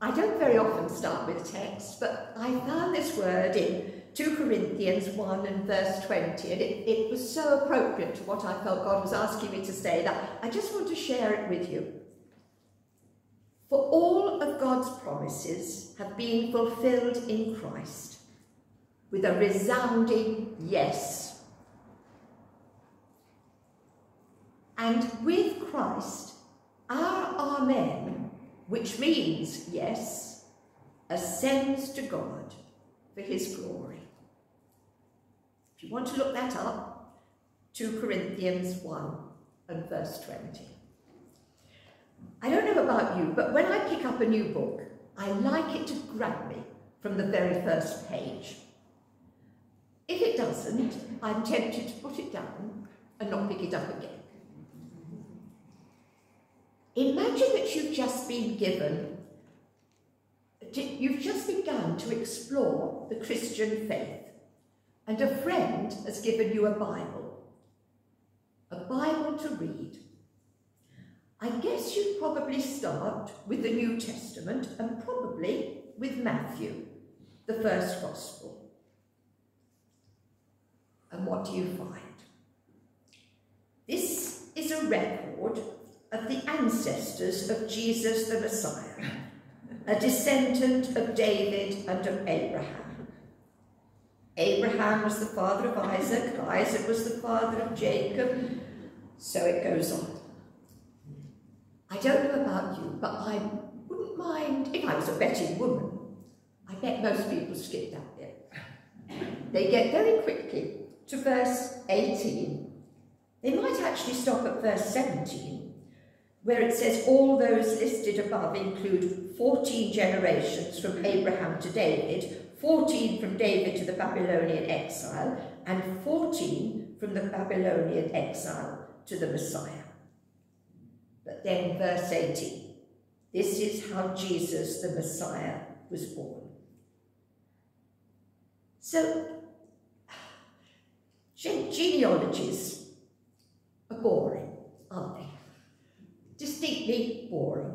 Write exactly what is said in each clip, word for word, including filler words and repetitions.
I don't very often start with a text, but I found this word in two Corinthians one and verse twenty, and it, it was so appropriate to what I felt God was asking me to say that I just want to share it with you. For all of God's promises have been fulfilled in Christ with a resounding yes. And with Christ, our Amen, which means yes, ascends to God for his glory. If you want to look that up, two Corinthians one and verse twenty. I don't know about you, but when I pick up a new book, I like it to grab me from the very first page. If it doesn't, I'm tempted to put it down and not pick it up again. Imagine that you've just been given, you've just begun to explore the Christian faith, and a friend has given you a Bible, a Bible to read. I guess you'd probably start with the New Testament and probably with Matthew, the first Gospel. And what do you find? This is a record of the ancestors of Jesus the Messiah, a descendant of David and of Abraham. Abraham was the father of Isaac, Isaac was the father of Jacob, so it goes on. I don't know about you, but I wouldn't mind, if I was a betting woman, I bet most people skip that bit. They get very quickly to verse eighteen. They might actually stop at verse seventeen, where it says all those listed above include fourteen generations from Abraham to David, fourteen from David to the Babylonian exile, and fourteen from the Babylonian exile to the Messiah. But then verse eighteen, this is how Jesus the Messiah was born. So, genealogies are boring, aren't they? Distinctly boring.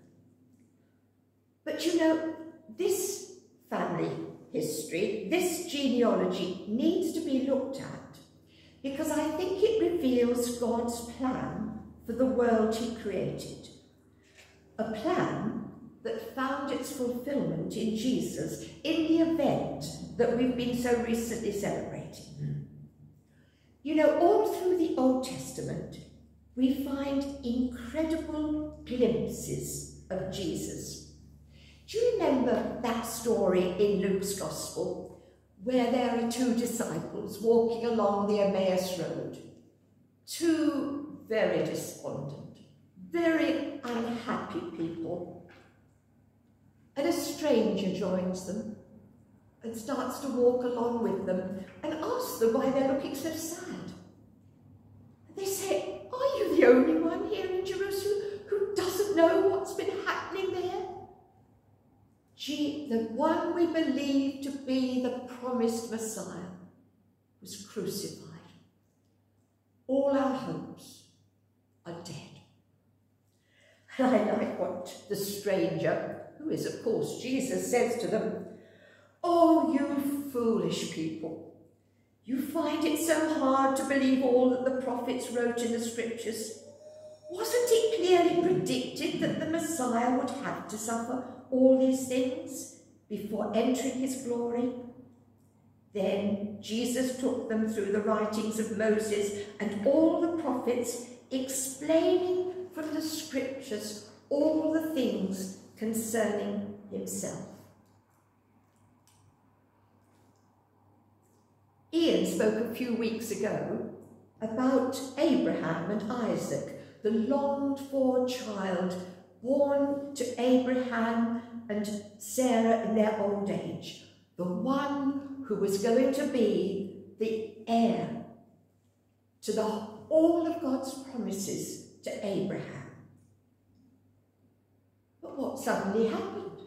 But you know, this family history, this genealogy needs to be looked at because I think it reveals God's plan for the world he created. A plan that found its fulfillment in Jesus in the event that we've been so recently celebrating. You know, all through the Old Testament, we find incredible glimpses of Jesus. Do you remember that story in Luke's Gospel where there are two disciples walking along the Emmaus Road? Two very despondent, very unhappy people. And a stranger joins them and starts to walk along with them and asks them why they're looking so sad. And they say, are you the only one here in Jerusalem who doesn't know what's been happening there? Gee, the one we believe to be the promised Messiah was crucified. All our hopes are dead. And I like what the stranger, who is of course Jesus, says to them. Oh, you foolish people, you find it so hard to believe all that the prophets wrote in the scriptures. Wasn't it clearly predicted that the Messiah would have to suffer all these things before entering his glory? Then Jesus took them through the writings of Moses and all the prophets, explaining from the scriptures all the things concerning himself. Ian spoke a few weeks ago about Abraham and Isaac, the longed-for child born to Abraham and Sarah in their old age, the one who was going to be the heir to the, all of God's promises to Abraham. But what suddenly happened?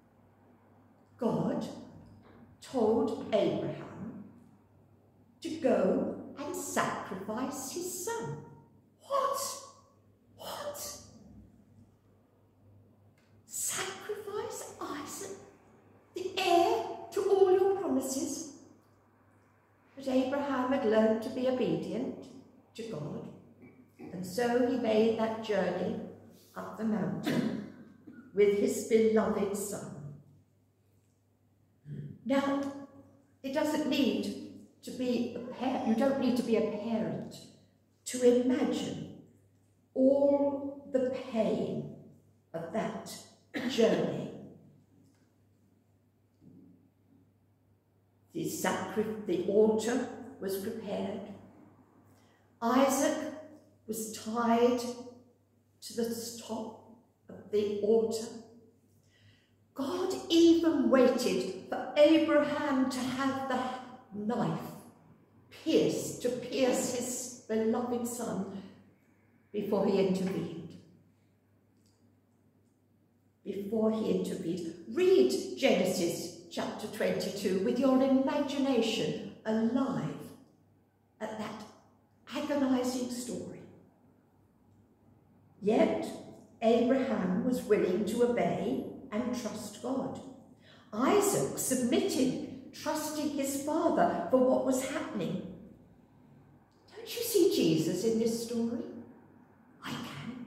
God told Abraham to go and sacrifice his son. What? What? Sacrifice learn to be obedient to God, and so he made that journey up the mountain with his beloved son. Now, it doesn't need to be a parent, you don't need to be a parent to imagine all the pain of that journey. The, sacri- the altar was prepared. Isaac was tied to the top of the altar. God even waited for Abraham to have the knife pierced, to pierce his beloved son before he intervened. Before he intervened. Read Genesis chapter twenty-two with your imagination alive at that agonizing story. Yet Abraham was willing to obey and trust God. Isaac submitted, trusting his father for what was happening. Don't you see Jesus in this story? I can.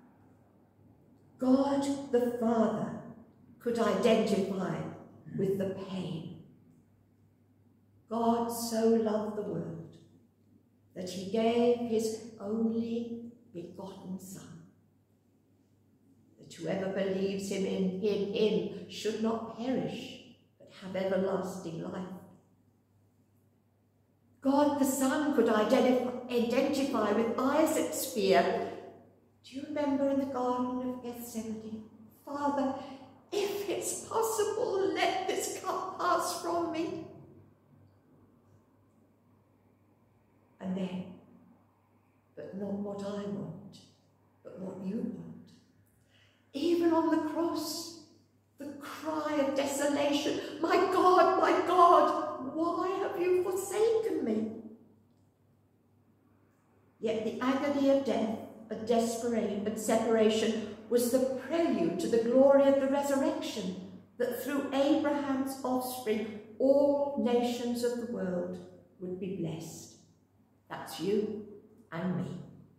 God the Father could identify with the pain. God so loved the world that he gave his only begotten Son, that whoever believes him in him, him should not perish, but have everlasting life. God the Son could identify, identify with Isaac's fear. Do you remember in the Garden of Gethsemane? Father, if it's possible, let this cup pass from me. And then, but not what I want, but what you want. Even on the cross, the cry of desolation, my God, my God, why have you forsaken me? Yet the agony of death, of desperation and separation was the prelude to the glory of the resurrection, that through Abraham's offspring all nations of the world would be blessed. That's you and me.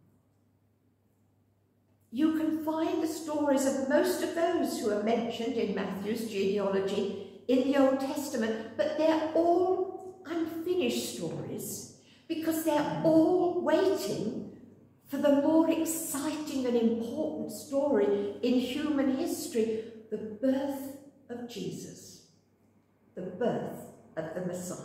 You can find the stories of most of those who are mentioned in Matthew's genealogy in the Old Testament, but they're all unfinished stories because they're all waiting for the more exciting and important story in human history, the birth of Jesus, the birth of the Messiah.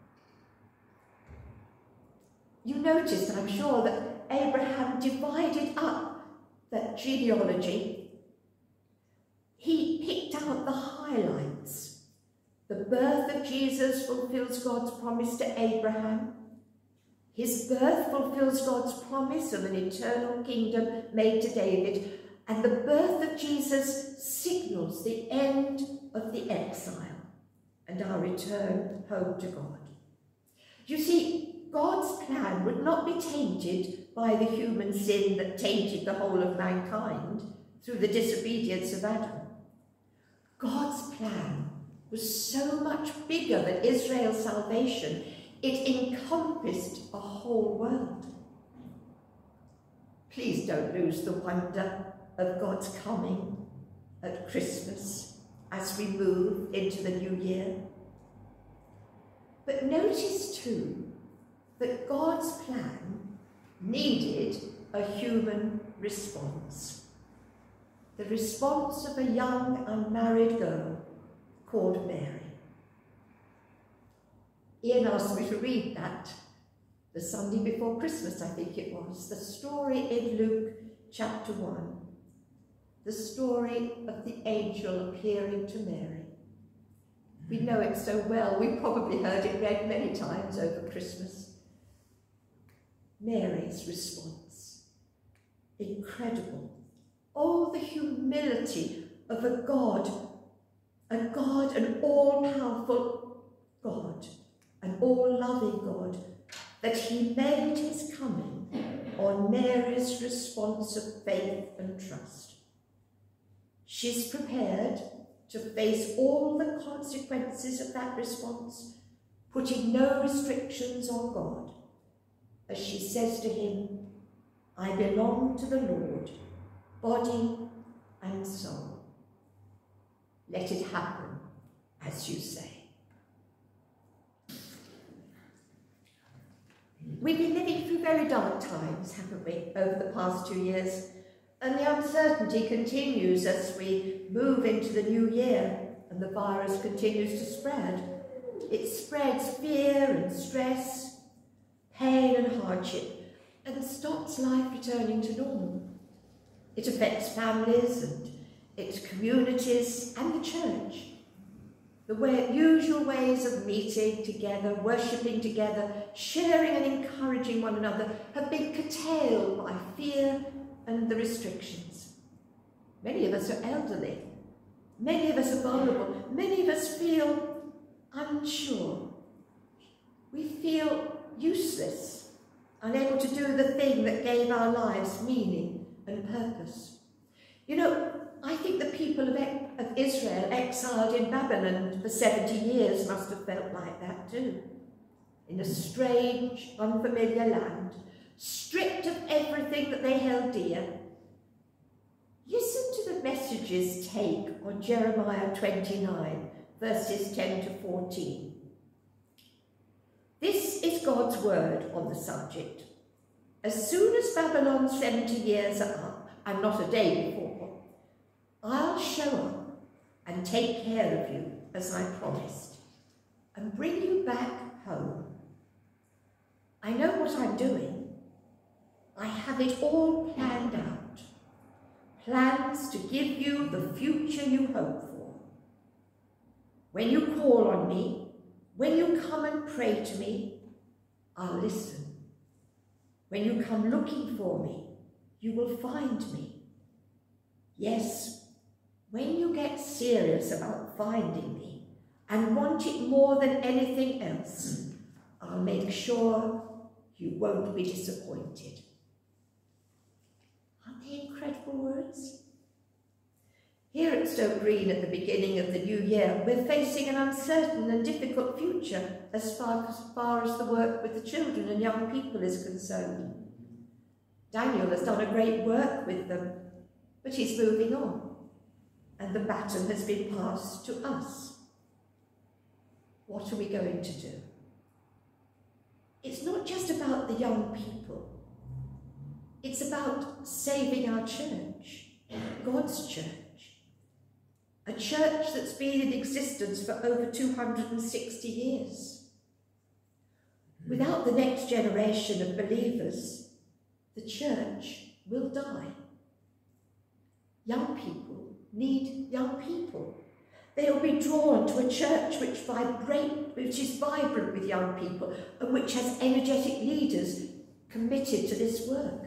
You noticed, I'm sure, that Abraham divided up that genealogy. He picked out the highlights. The birth of Jesus fulfills God's promise to Abraham. His birth fulfills God's promise of an eternal kingdom made to David, and the birth of Jesus signals the end of the exile and our return home to God. You see, God's plan would not be tainted by the human sin that tainted the whole of mankind through the disobedience of Adam. God's plan was so much bigger than Israel's salvation. It encompassed a whole world. Please don't lose the wonder of God's coming at Christmas as we move into the new year. But notice too that God's plan needed a human response. The response of a young unmarried girl called Mary. Ian asked me to read that the Sunday before Christmas, I think it was, the story in Luke chapter one, the story of the angel appearing to Mary. We know it so well, we probably heard it read many times over Christmas. Mary's response, incredible. Oh, the humility of a God, a God, an all-powerful God, an all-loving God, that he made his coming on Mary's response of faith and trust. She's prepared to face all the consequences of that response, putting no restrictions on God, as she says to him, I belong to the Lord, body and soul. Let it happen as you say. We've been living through very dark times, haven't we, over the past two years? And the uncertainty continues as we move into the new year and the virus continues to spread. It spreads fear and stress, pain and hardship, and stops life returning to normal. It affects families and its communities and the church. The way, usual ways of meeting together, worshipping together, sharing and encouraging one another have been curtailed by fear and the restrictions. Many of us are elderly. Many of us are vulnerable. Many of us feel unsure. We feel useless, unable to do the thing that gave our lives meaning and purpose. You know, I think the people of, of Israel exiled in Babylon for seventy years must have felt like that too. In a strange, unfamiliar land, stripped of everything that they held dear. Listen to the message's take on Jeremiah twenty-nine, verses ten to fourteen. This is God's word on the subject. As soon as Babylon's seventy years are up, and not a day before, I'll show up and take care of you as I promised, and bring you back home. I know what I'm doing. I have it all planned out. Plans to give you the future you hope for. When you call on me, when you come and pray to me, I'll listen. When you come looking for me, you will find me. Yes, when you get serious about finding me and want it more than anything else, I'll make sure you won't be disappointed. Aren't they incredible words? Here at Stoke Green at the beginning of the new year, we're facing an uncertain and difficult future as far, as far as the work with the children and young people is concerned. Daniel has done a great work with them, but he's moving on, and the baton has been passed to us. What are we going to do? It's not just about the young people. It's about saving our church, God's church. A church that's been in existence for over two hundred sixty years. Without the next generation of believers, the church will die. Young people need young people. They will be drawn to a church which, vibrate, which is vibrant with young people and which has energetic leaders committed to this work.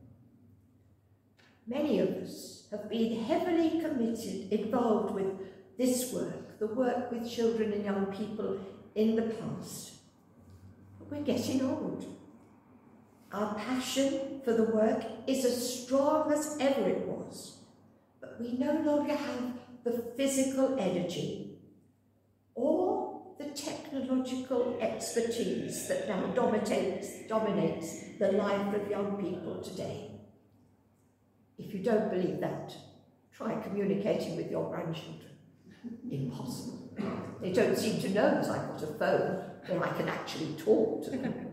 Many of us have been heavily committed, involved with this work, the work with children and young people in the past. But we're getting old. Our passion for the work is as strong as ever it was, but we no longer have the physical energy or the technological expertise that now dominates, dominates the life of young people today. If you don't believe that, try communicating with your grandchildren. Impossible. They don't seem to know that I've got a phone where I can actually talk to them.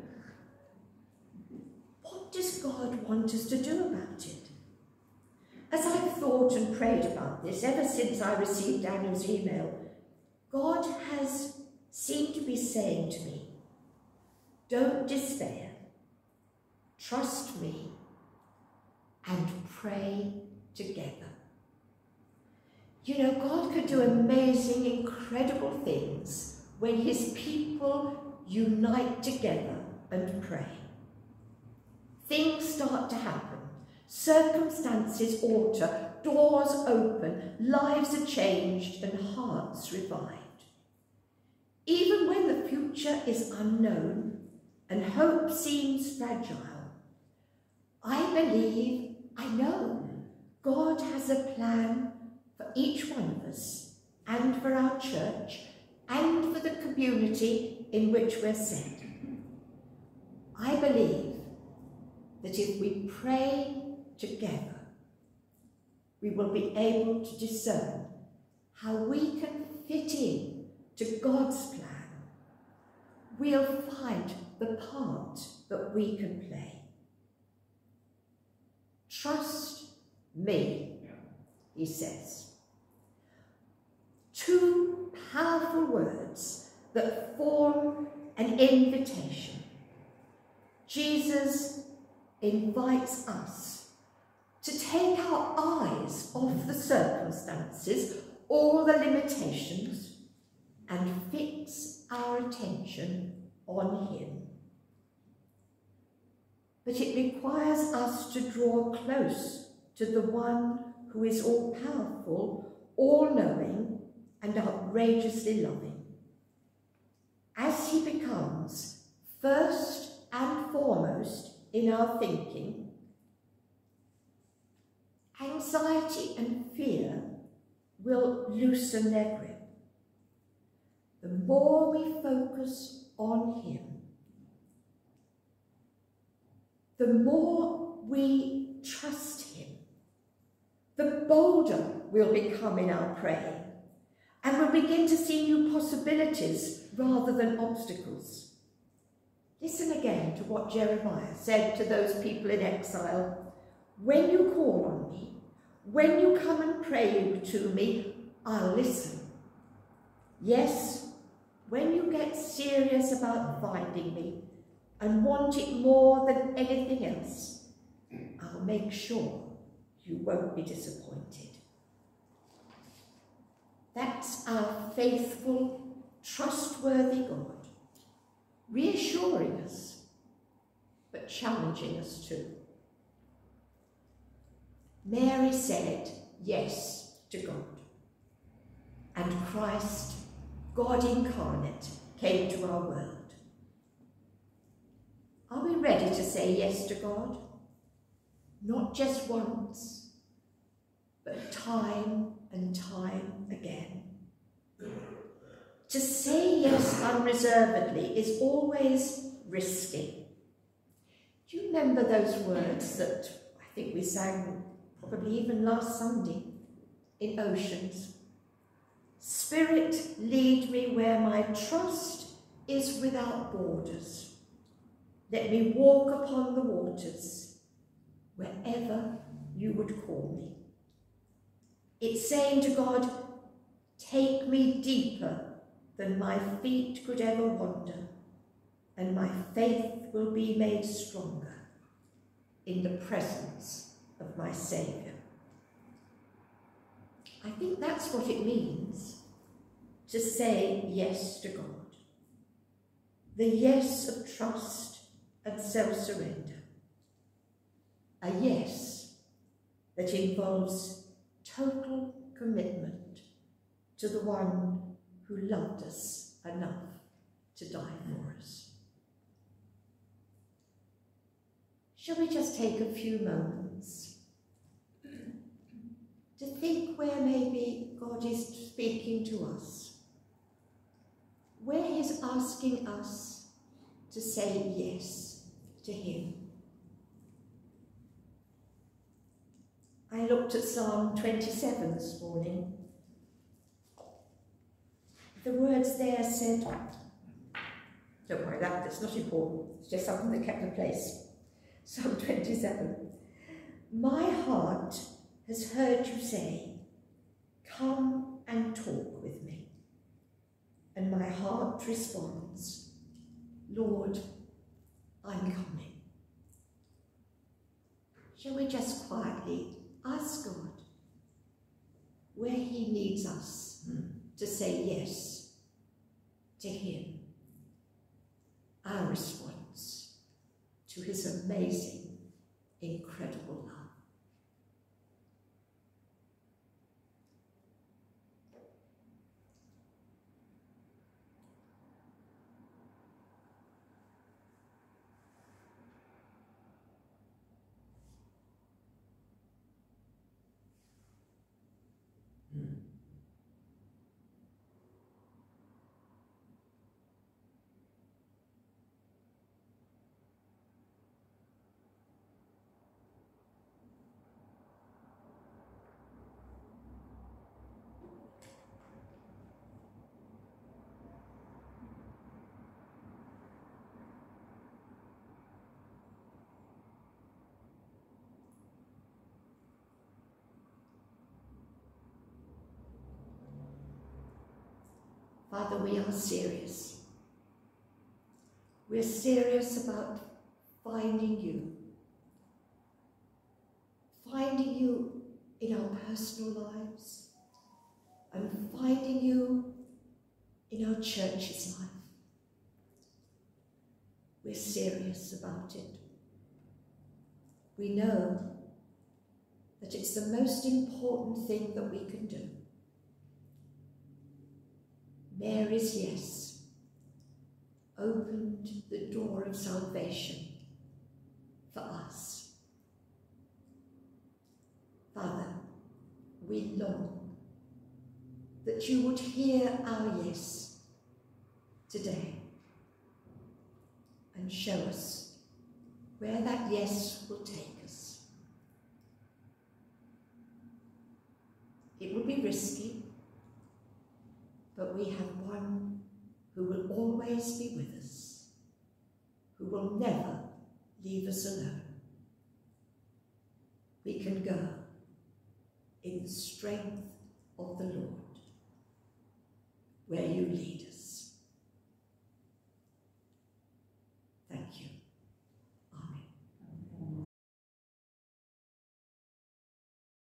What does God want us to do about it? As I've thought and prayed about this ever since I received Daniel's email, God has seemed to be saying to me, don't despair, trust me, and pray together. You know, God can do amazing, incredible things when his people unite together and pray. Things start to happen. Circumstances alter, doors open, lives are changed, and hearts revived. Even when the future is unknown and hope seems fragile, I believe, I know, God has a plan for each one of us and for our church and for the community in which we're set. I believe that if we pray together, we will be able to discern how we can fit in to God's plan. We'll find the part that we can play. Trust me, he says. Two powerful words that form an invitation. Jesus invites us to take our eyes off the circumstances, all the limitations, and fix our attention on him. But it requires us to draw close to the one who is all-powerful, all-knowing, and outrageously loving. As he becomes first and foremost in our thinking, anxiety and fear will loosen their grip. The more we focus on him, the more we trust him, the bolder we'll become in our praying, and we'll begin to see new possibilities rather than obstacles. Listen again to what Jeremiah said to those people in exile. When you call on me, when you come and pray to me, I'll listen. Yes, when you get serious about finding me and want it more than anything else, I'll make sure you won't be disappointed. That's our faithful, trustworthy God, reassuring us, but challenging us too. Mary said yes to God, and Christ, God incarnate, came to our world. Are we ready to say yes to God? Not just once, but time and time again. To say yes unreservedly is always risky. Do you remember those words that I think we sang probably even last Sunday in Oceans? Spirit, lead me where my trust is without borders. Let me walk upon the waters, wherever you would call me. It's saying to God, take me deeper than my feet could ever wander, and my faith will be made stronger in the presence of my Saviour. I think that's what it means to say yes to God. The yes of trust and self-surrender. A yes that involves total commitment to the one who loved us enough to die for us. Shall we just take a few moments to think where maybe God is speaking to us, where he's asking us to say yes to him? I looked at Psalm twenty-seven this morning. The words there said, don't worry, that, that's not important, it's just something that kept the place. Psalm twenty-seven. My heart has heard you say, come and talk with me. And my heart responds, Lord, I'm coming. Shall we just quietly ask God where he needs us to say yes to him? Our response to his amazing, incredible love. Father, we are serious. We're serious about finding you. Finding you in our personal lives and finding you in our church's life. We're serious about it. We know that it's the most important thing that we can do. Mary's yes opened the door of salvation for us. Father, we long that you would hear our yes today and show us where that yes will take us. It will be risky, but we have one who will always be with us, who will never leave us alone. We can go in the strength of the Lord, where you lead us.